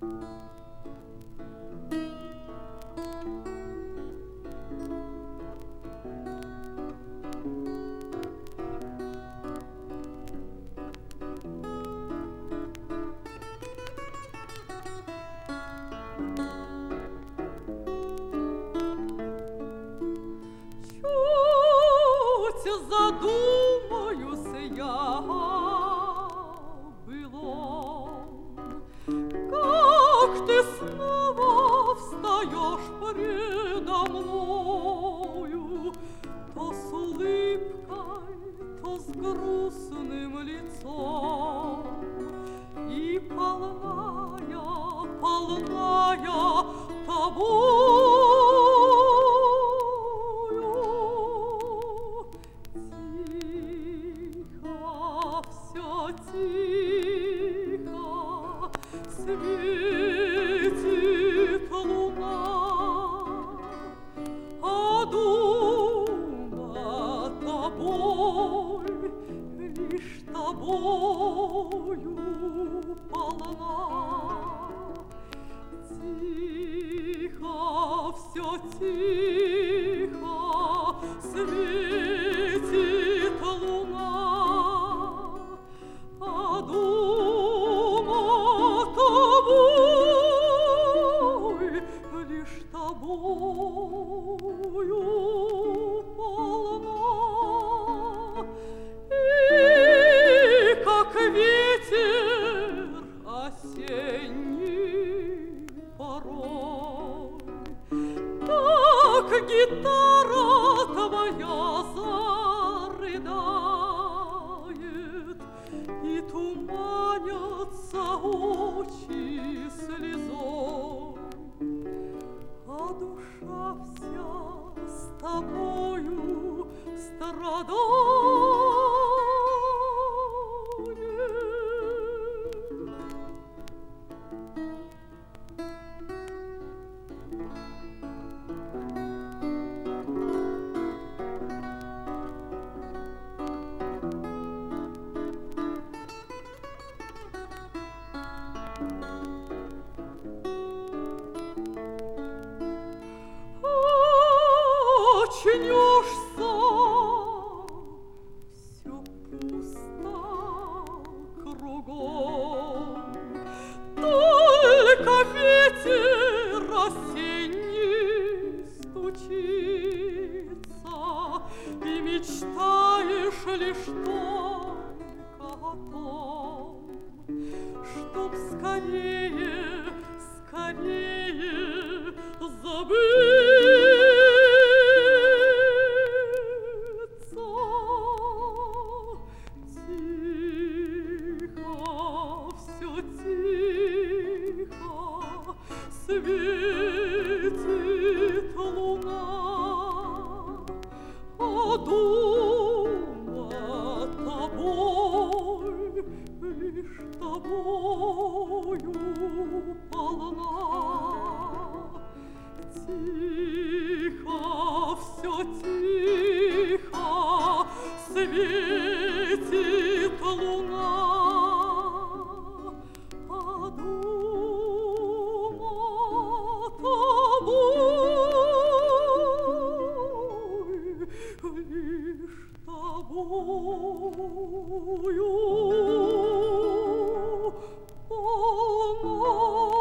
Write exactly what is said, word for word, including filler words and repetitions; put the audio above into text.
Задумаюсь я было, как ты снова встаешь предо мною, то с улыбкой, то с грустным лицом, и полная, полная тобой. Тихо светит луна, а дума тобой, лишь тобою полна. Тихо, все тихо светит луна, а дума тобой, лишь тобою полна. И как ветер осенний порой, так гитара твоя зарыдает, и туманятся очи слезой, а душа вся с тобою страдает. Очнешься, все пусто кругом, только ветер осенний стучится, и мечтаешь лишь только о том, чтоб скорее, скорее забыть. Светит луна, а дума тобой, лишь тобою полна. Тихо, все тихо светит луна, а дума тобой, лишь тобою полна.